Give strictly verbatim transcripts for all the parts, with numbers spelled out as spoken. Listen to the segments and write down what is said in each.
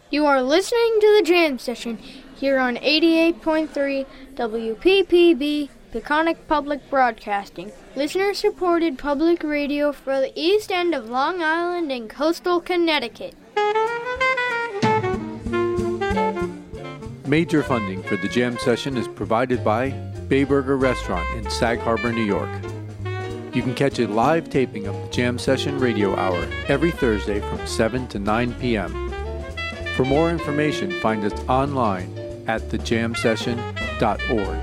You are listening to the Jam Session here on eighty-eight point three W P P B, Peconic Public Broadcasting, listener-supported public radio for the east end of Long Island and coastal Connecticut. Major funding for the Jam Session is provided by Bay Burger Restaurant in Sag Harbor, New York. You can catch a live taping of the Jam Session Radio Hour every Thursday from seven to nine p.m. For more information, find us online at the jam session dot org.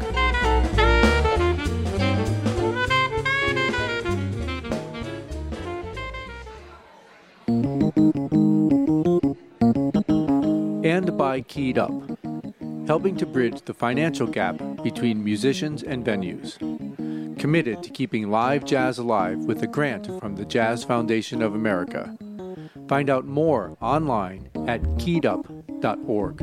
And by Keyed Up, helping to bridge the financial gap between musicians and venues. Committed to keeping live jazz alive with a grant from the Jazz Foundation of America. Find out more online at keyed up dot org.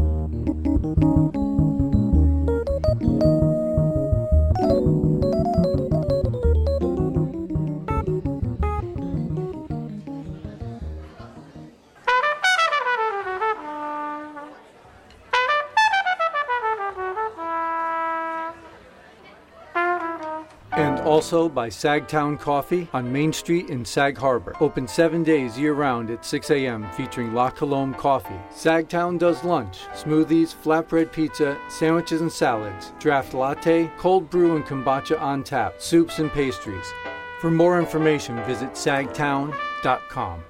And also by Sagtown Coffee on Main Street in Sag Harbor. Open seven days year-round at six a.m. featuring La Colombe Coffee. Sagtown does lunch, smoothies, flatbread pizza, sandwiches and salads, draft latte, cold brew and kombucha on tap, soups and pastries. For more information, visit sagtown dot com.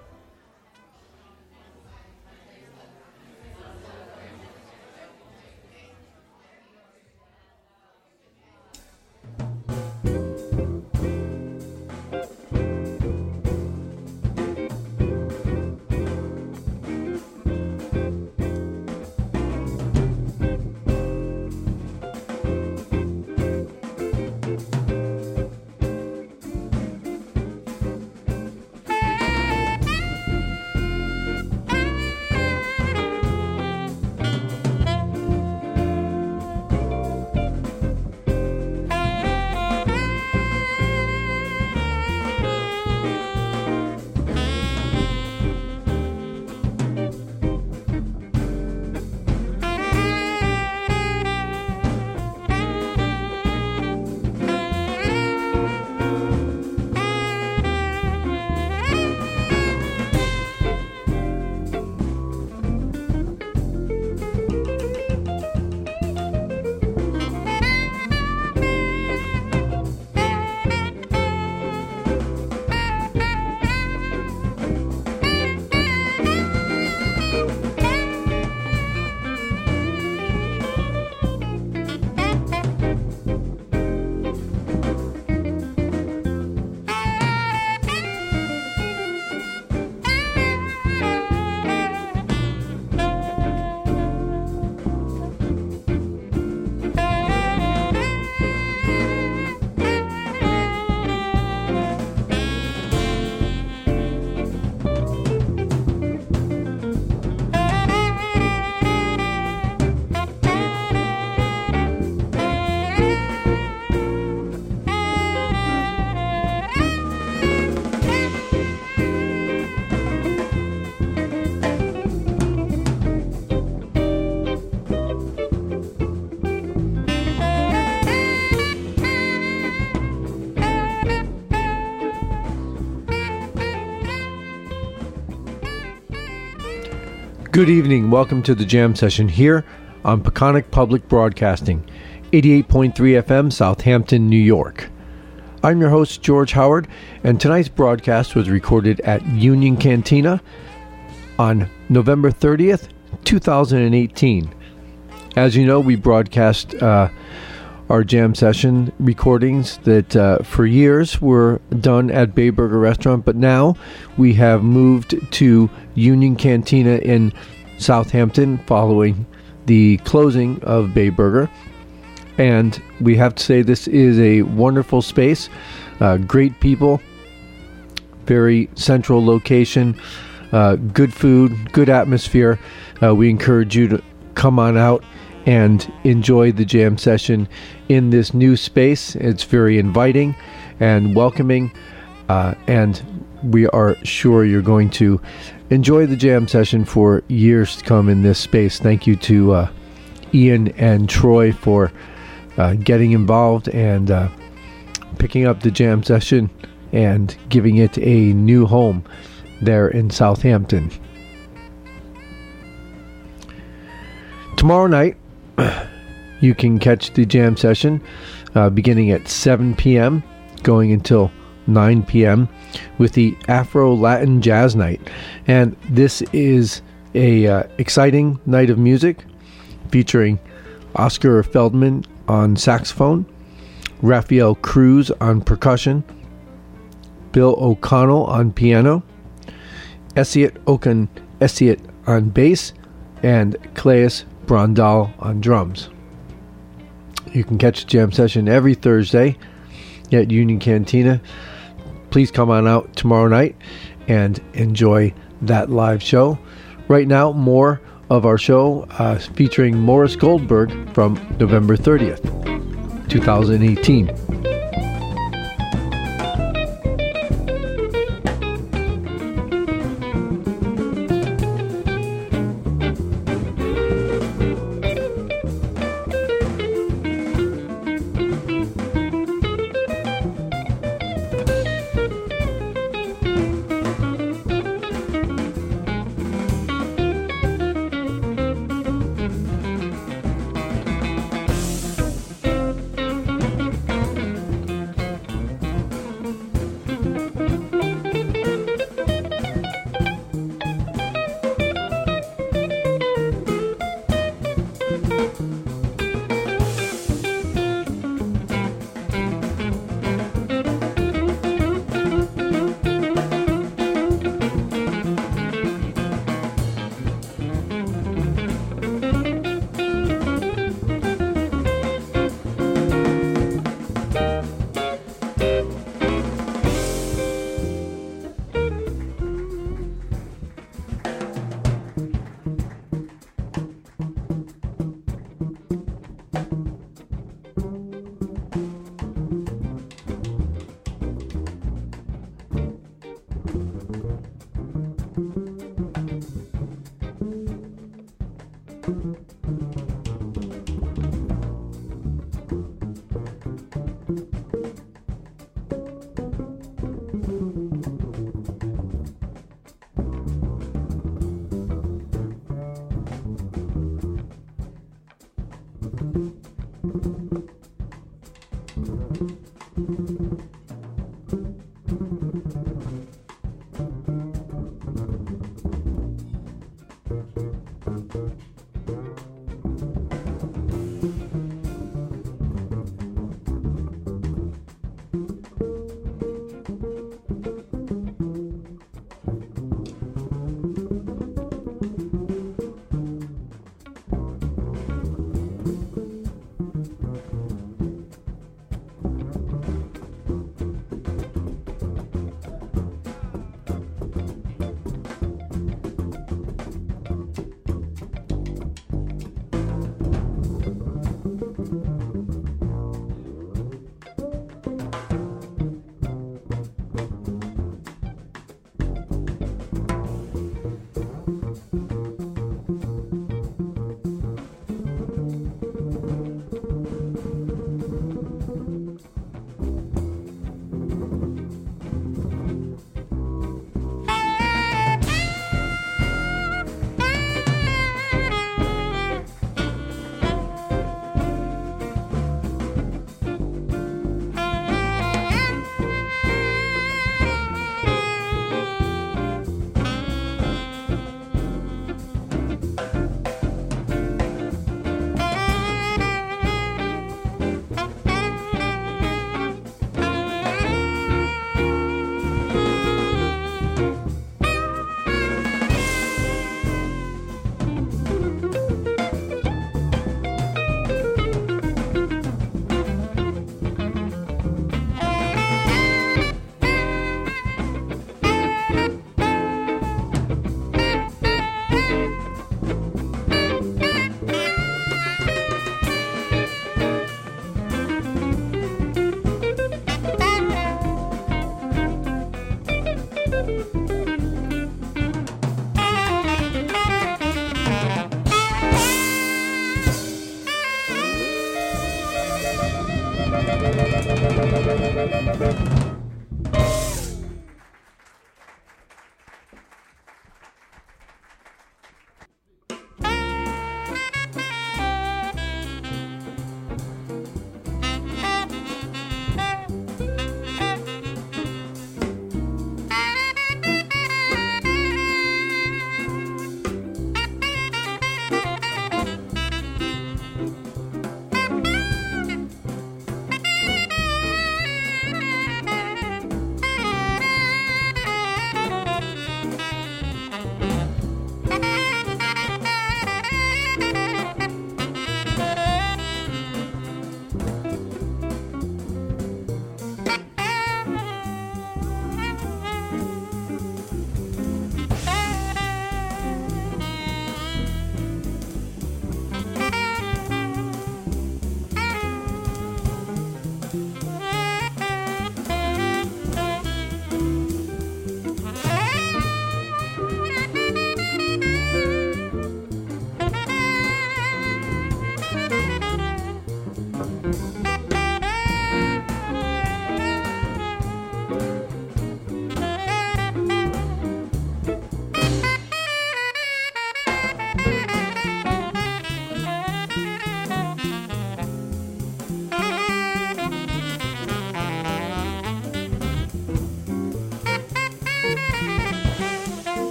Good evening. Welcome to the Jam Session here on Peconic Public Broadcasting, eighty-eight point three F M, Southampton, New York. I'm your host, George Howard, and tonight's broadcast was recorded at Union Cantina on November thirtieth, two thousand eighteen. As you know, we broadcast uh, our Jam Session recordings that uh, for years were done at Bay Burger Restaurant, but now we have moved to Union Cantina in Southampton following the closing of Bay Burger. And we have to say this is a wonderful space, uh, great people, very central location, uh, good food, good atmosphere. Uh, we encourage you to come on out and enjoy the Jam Session in this new space. It's very inviting and welcoming, uh, and we are sure you're going to enjoy the jam session for years to come in this space. Thank you to uh, Ian and Troy for uh, getting involved and uh, picking up the jam session and giving it a new home there in Southampton. Tomorrow night, you can catch the jam session uh, beginning at seven p.m., going until nine p.m. with the Afro-Latin Jazz Night. And this is a uh, exciting night of music featuring Oscar Feldman on saxophone, Rafael Cruz on percussion, Bill O'Connell on piano, Essiet Okan Essiet on bass, and Claes Brondal on drums. You can catch the jam session every Thursday at Union Cantina. Please come on out tomorrow night and enjoy that live show. Right now, more of our show uh, featuring Morris Goldberg from November thirtieth, twenty eighteen.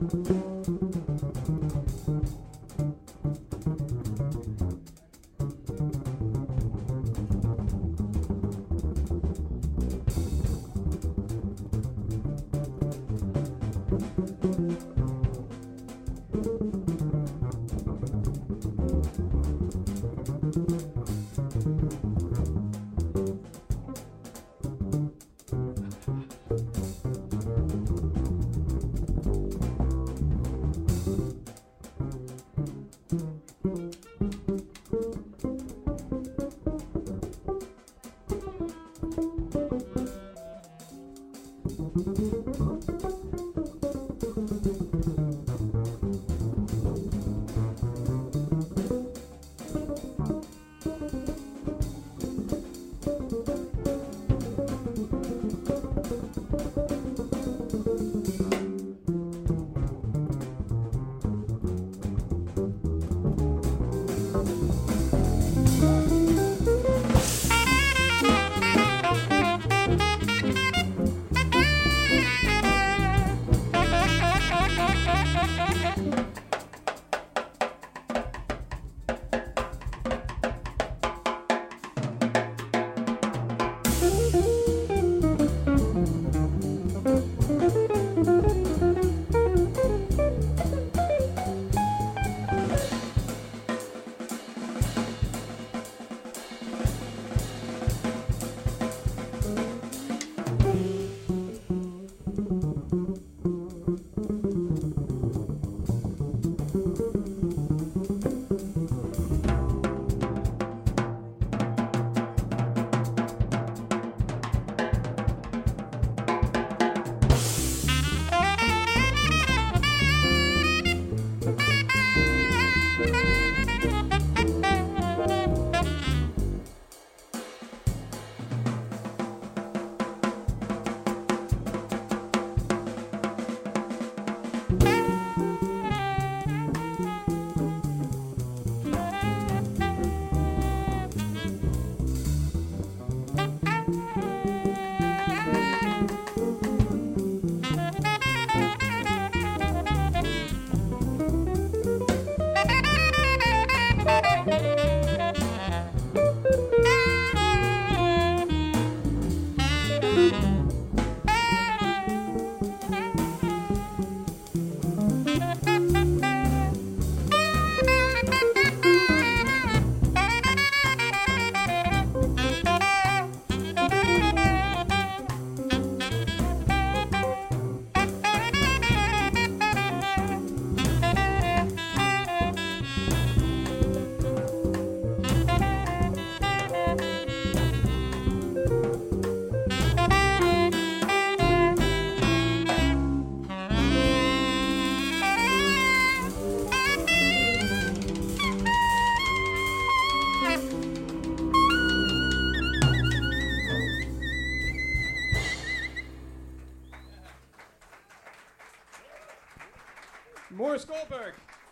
Morris Goldberg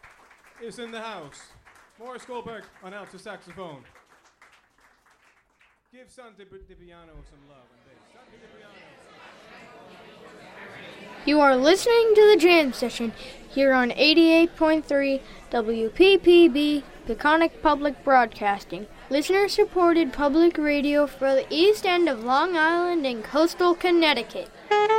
is in the house. Morris Goldberg on alto saxophone. Give Santi Dipiano some love and bass. Santi Dipiano. You are listening to the Jam Session here on eighty-eight point three W P P B, Peconic Public Broadcasting, listener-supported public radio for the east end of Long Island and coastal Connecticut.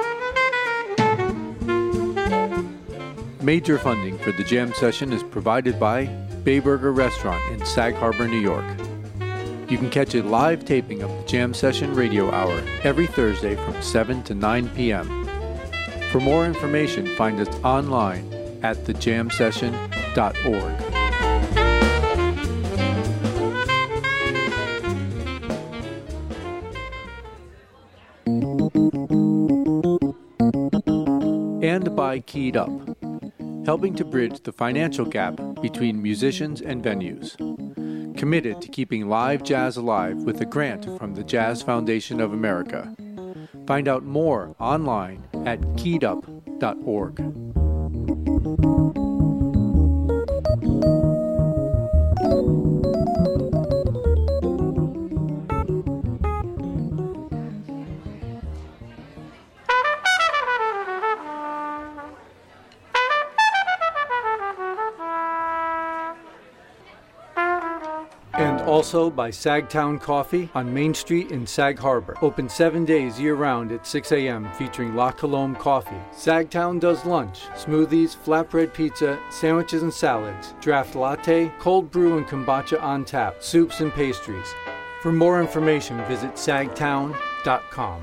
Major funding for the Jam Session is provided by Bayburger Restaurant in Sag Harbor, New York. You can catch a live taping of the Jam Session Radio Hour every Thursday from seven to nine p.m. For more information, find us online at the jam session dot org. And by Keyed Up, helping to bridge the financial gap between musicians and venues. Committed to keeping live jazz alive with a grant from the Jazz Foundation of America. Find out more online at keyed up dot org. Also by Sagtown Coffee on Main Street in Sag Harbor. Open seven days year-round at six a.m. featuring La Colombe coffee. Sagtown does lunch, smoothies, flatbread pizza, sandwiches and salads, draft latte, cold brew and kombucha on tap, soups and pastries. For more information, visit sagtown dot com.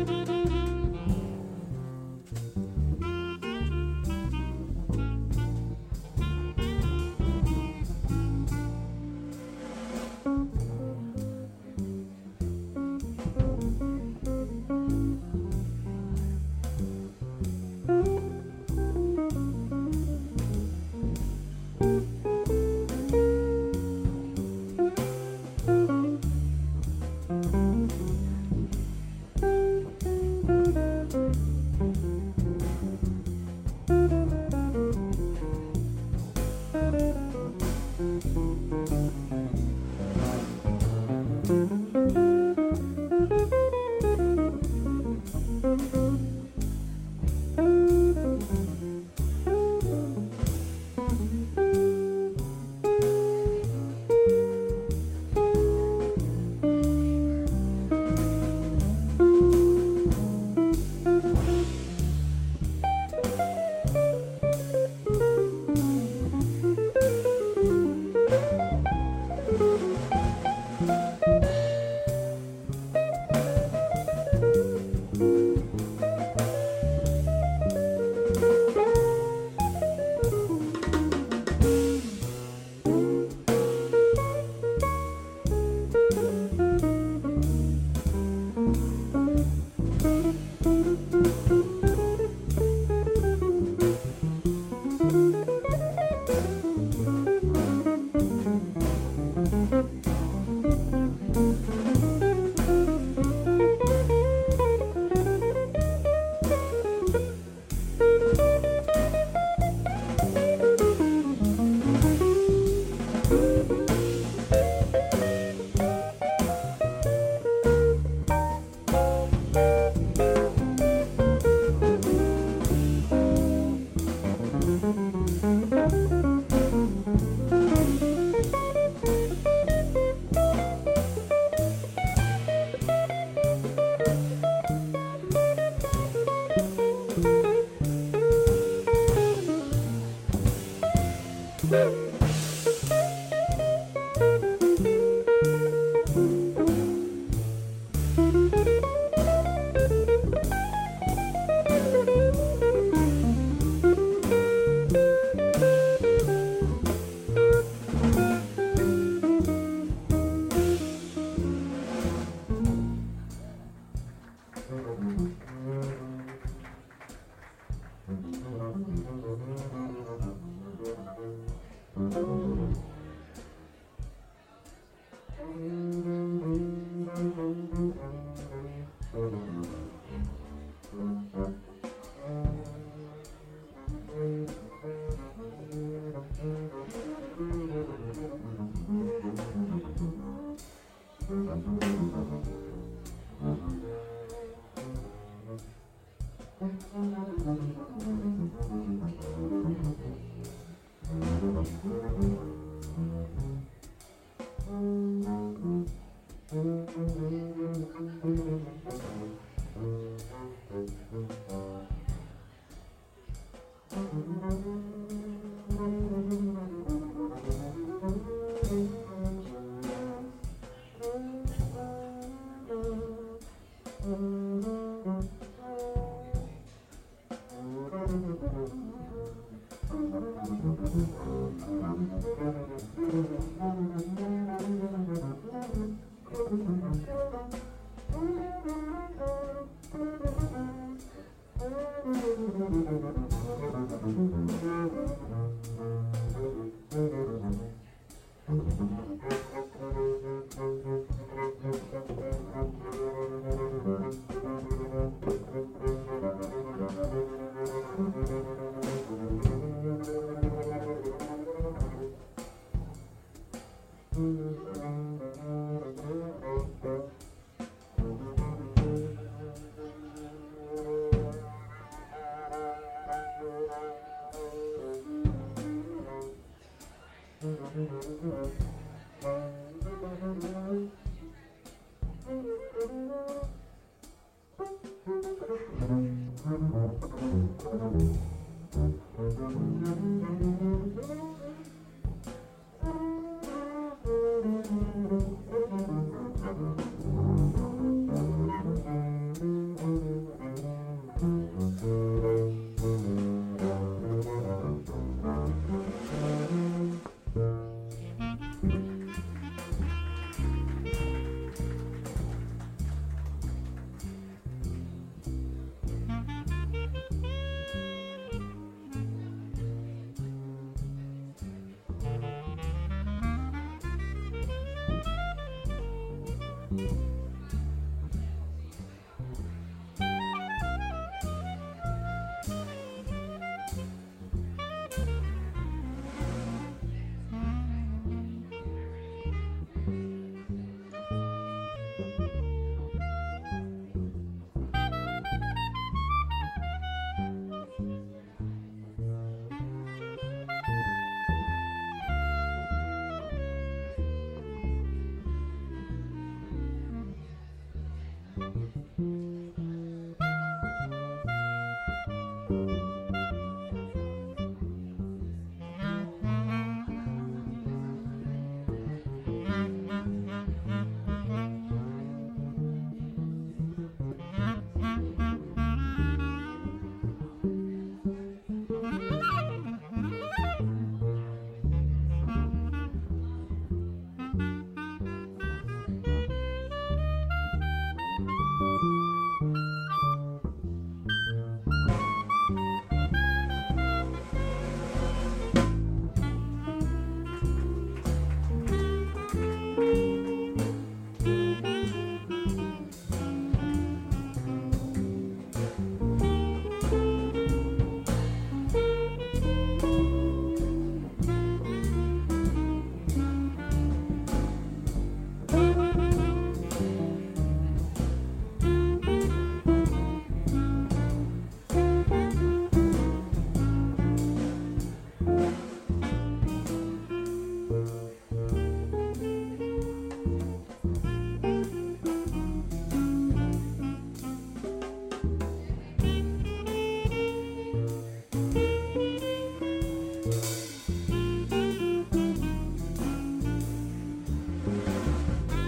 Thank you.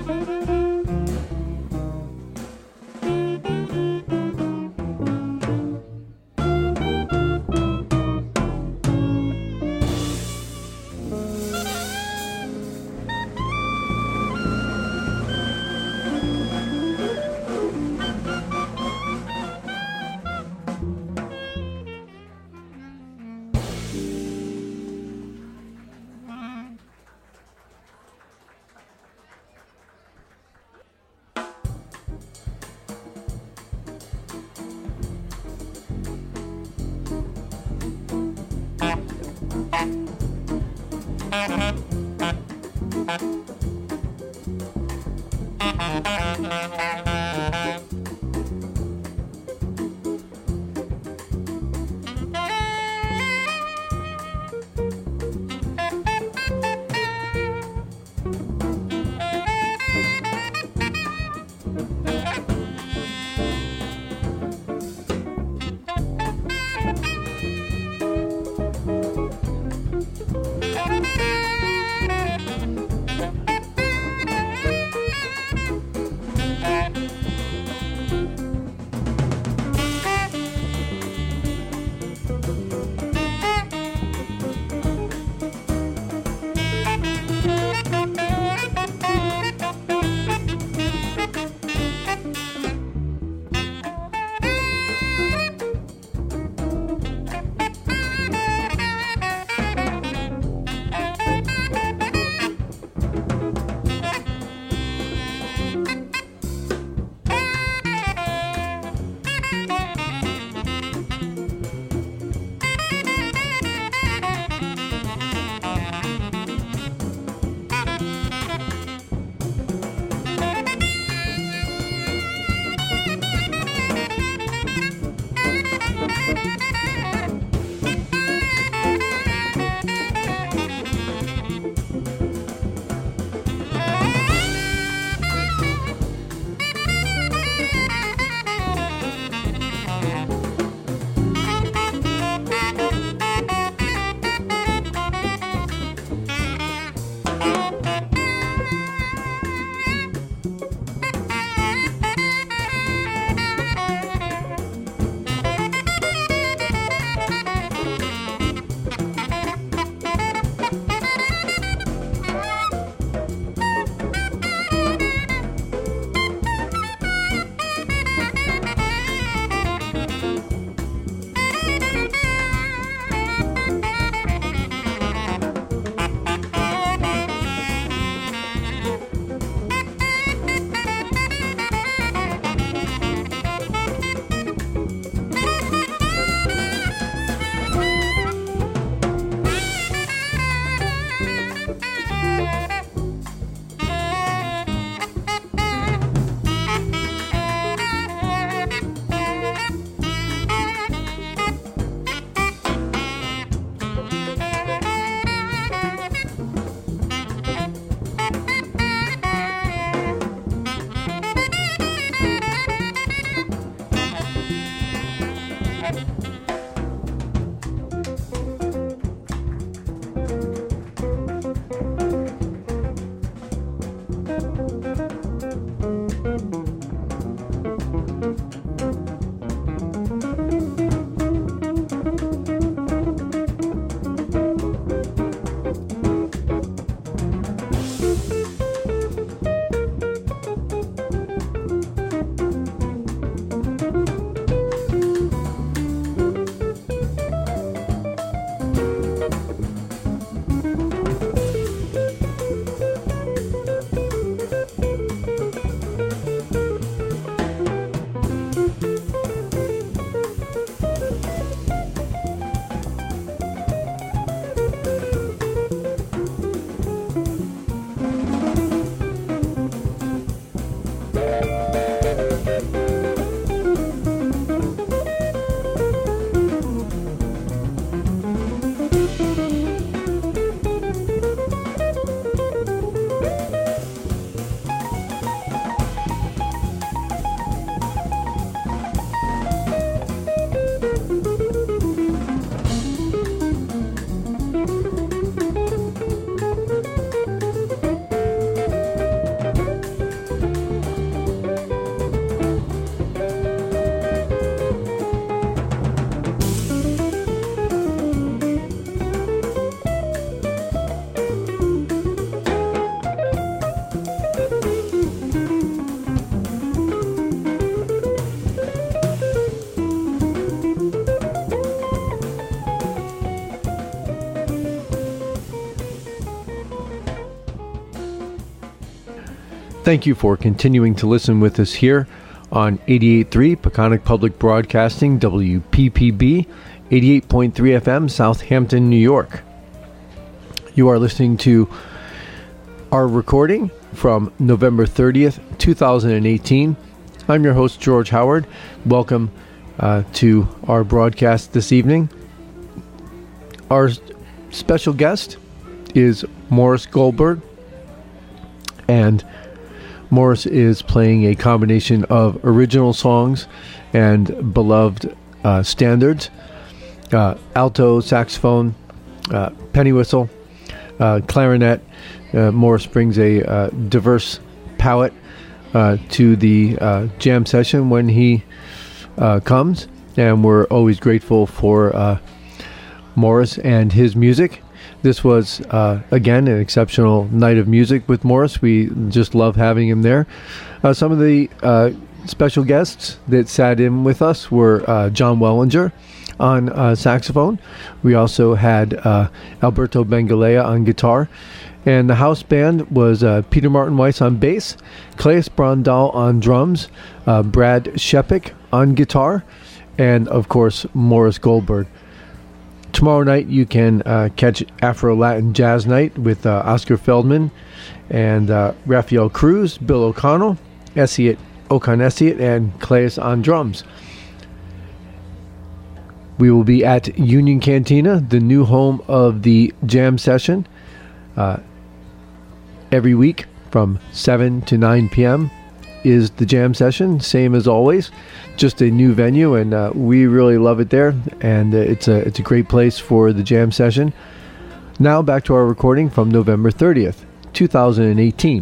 Thank Thank you for continuing to listen with us here on eighty-eight point three Peconic Public Broadcasting, W P P B, eighty-eight point three F M, Southampton, New York. You are listening to our recording from November thirtieth, twenty eighteen. I'm your host, George Howard. Welcome uh, to our broadcast this evening. Our special guest is Morris Goldberg, and Morris is playing a combination of original songs and beloved uh, standards, uh, alto, saxophone, uh, penny whistle, uh, clarinet. Uh, Morris brings a uh, diverse palette uh, to the uh, jam session when he uh, comes, and we're always grateful for uh, Morris and his music. This was, uh, again, an exceptional night of music with Morris. We just love having him there. Uh, some of the uh, special guests that sat in with us were uh, John Wellinger on uh, saxophone. We also had uh, Alberto Bengalea on guitar. And the house band was uh, Peter Martin Weiss on bass, Claes Brandal on drums, uh, Brad Shepik on guitar, and, of course, Morris Goldberg. Tomorrow night you can uh, catch Afro-Latin Jazz Night with uh, Oscar Feldman and uh, Rafael Cruz, Bill O'Connell, Essiet, Ocon Essiet, and Claes on drums. We will be at Union Cantina, the new home of the jam session, uh, every week from seven to nine p.m. is the jam session, same as always, just a new venue, and uh, we really love it there, and uh, it's a it's a great place for the jam session. Now back to our recording from November thirtieth, twenty eighteen.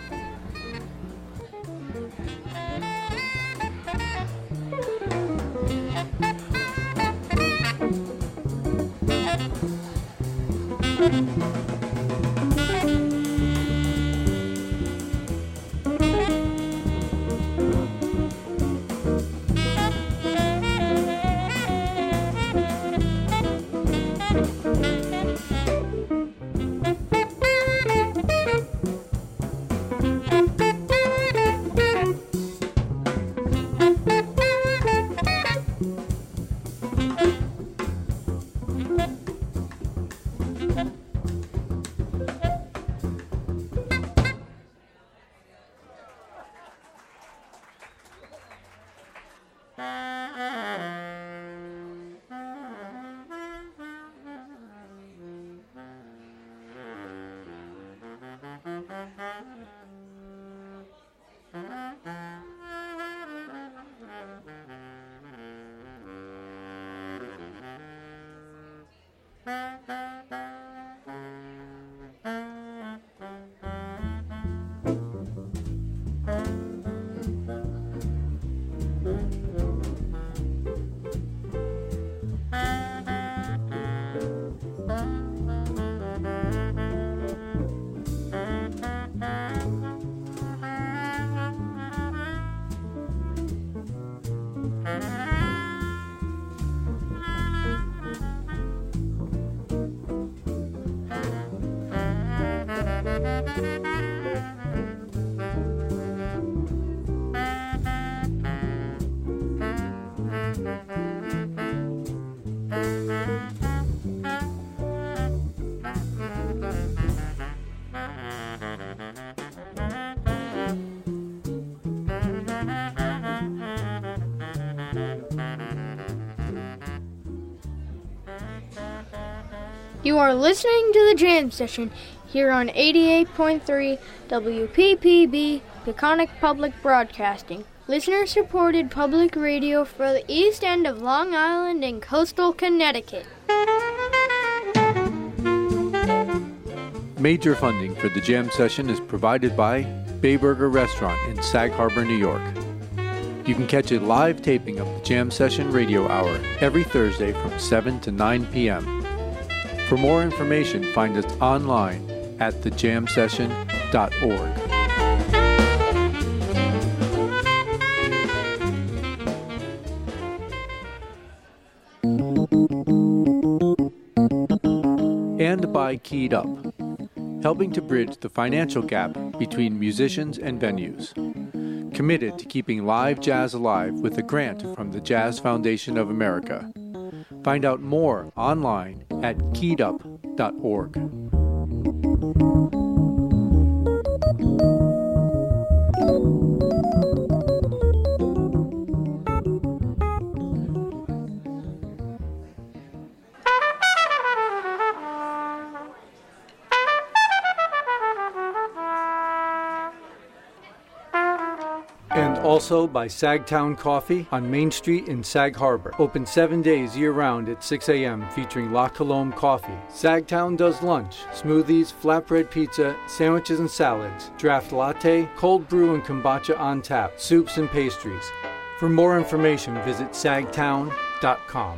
You are listening to the Jam Session here on eighty-eight point three W P P B, Peconic Public Broadcasting, listener-supported public radio for the East End of Long Island and coastal Connecticut. Major funding for the Jam Session is provided by Bay Burger Restaurant in Sag Harbor, New York. You can catch a live taping of the Jam Session Radio Hour every Thursday from seven to nine p.m. For more information, find us online at the jam session dot org. And by Keyed Up, helping to bridge the financial gap between musicians and venues. Committed to keeping live jazz alive with a grant from the Jazz Foundation of America. Find out more online at keyed up dot org. And also by Sagtown Coffee on Main Street in Sag Harbor. Open seven days year-round at six a.m. featuring La Colombe coffee. Sagtown does lunch, smoothies, flatbread pizza, sandwiches and salads, draft latte, cold brew and kombucha on tap, soups and pastries. For more information, visit sagtown dot com.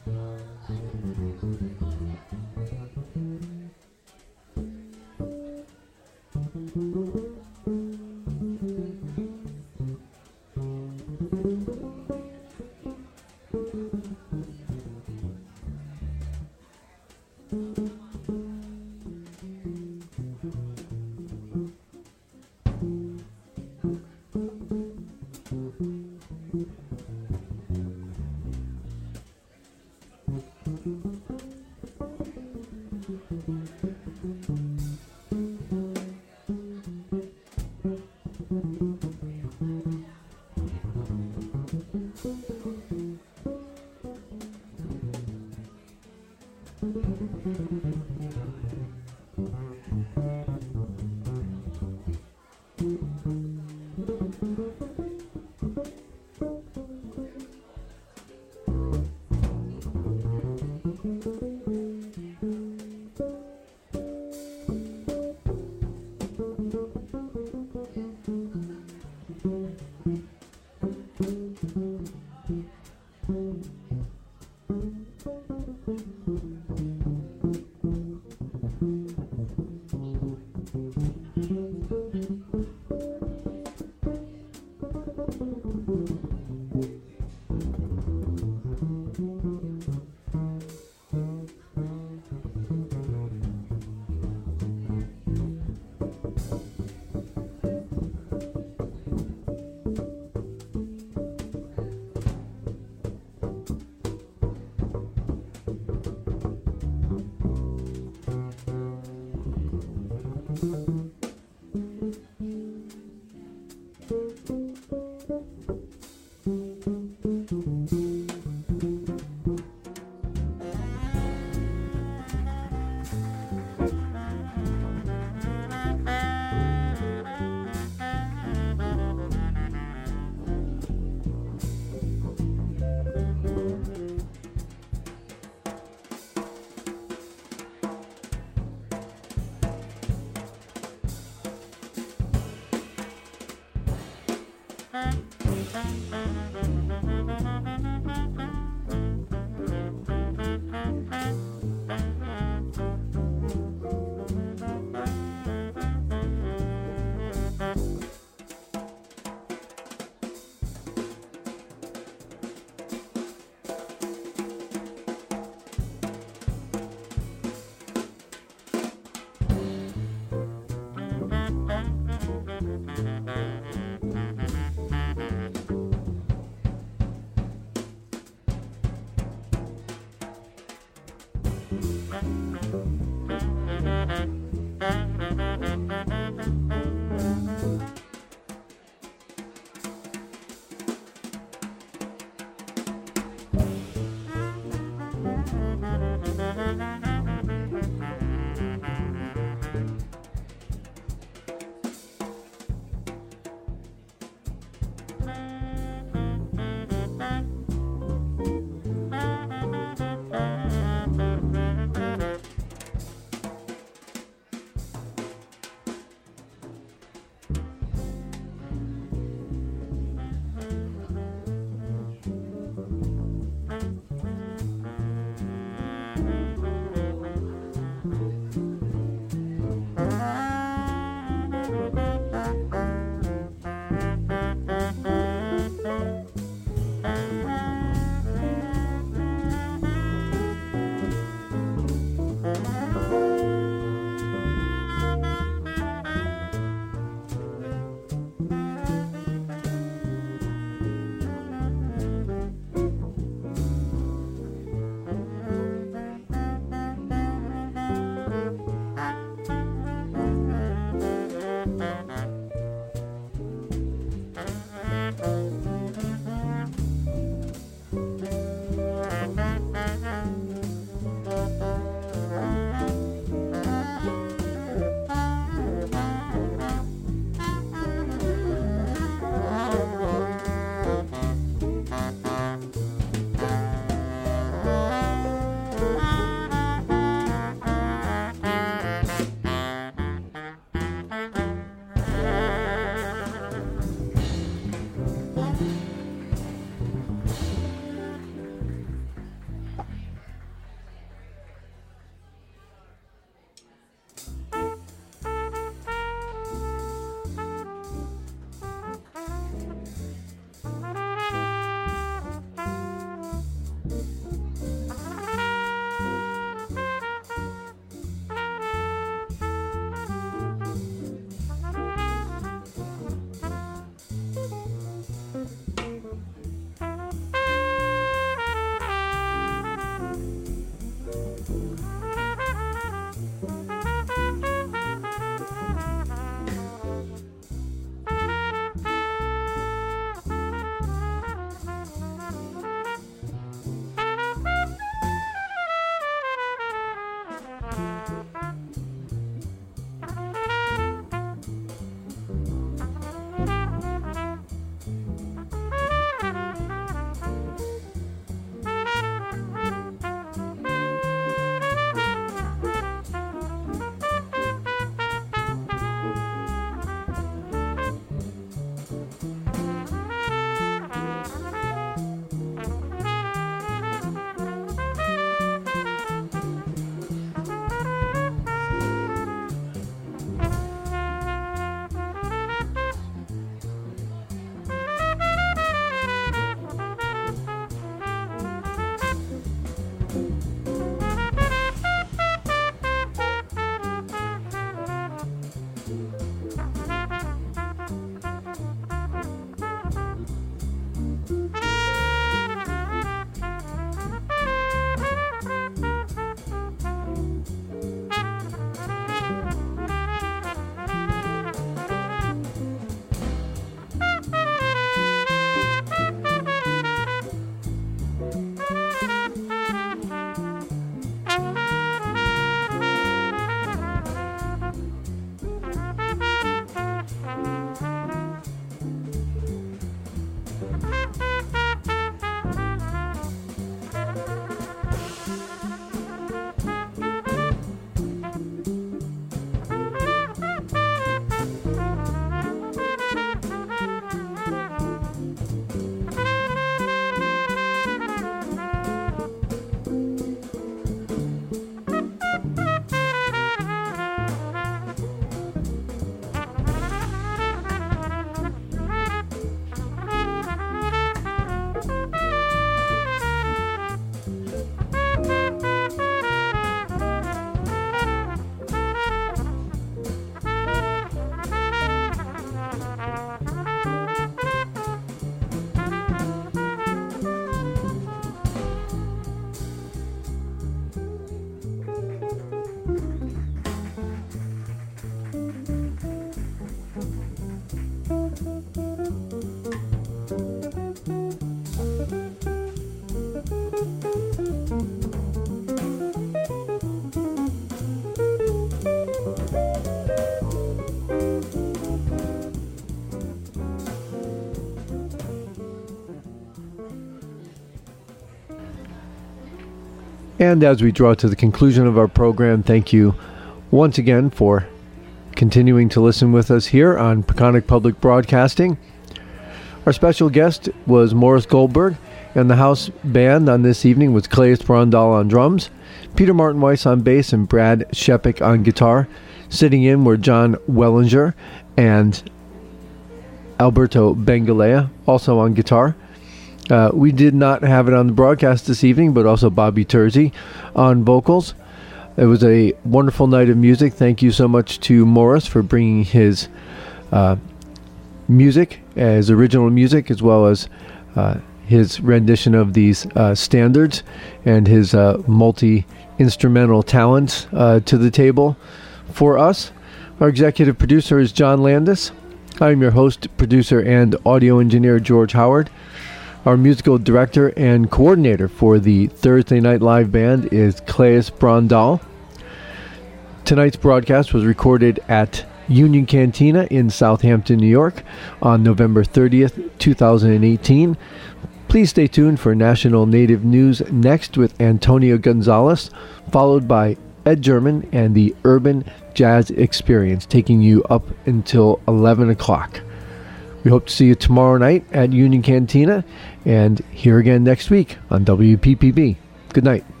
And as we draw to the conclusion of our program, thank you once again for continuing to listen with us here on Peconic Public Broadcasting. Our special guest was Morris Goldberg, and the house band on this evening was Claes Brondal on drums, Peter Martin Weiss on bass, and Brad Shepik on guitar. Sitting in were John Wellinger and Alberto Bengalea, also on guitar. Uh, we did not have it on the broadcast this evening, but also Bobby Terzi on vocals. It was a wonderful night of music. Thank you so much to Morris for bringing his uh, music, his original music, as well as uh, his rendition of these uh, standards and his uh, multi-instrumental talents uh, to the table for us. Our executive producer is John Landis. I'm your host, producer, and audio engineer, George Howard. Our musical director and coordinator for the Thursday Night Live Band is Claes Brondal. Tonight's broadcast was recorded at Union Cantina in Southampton, New York on November thirtieth, twenty eighteen. Please stay tuned for National Native News next with Antonio Gonzalez, followed by Ed German and the Urban Jazz Experience, taking you up until eleven o'clock. We hope to see you tomorrow night at Union Cantina and here again next week on W P P B. Good night.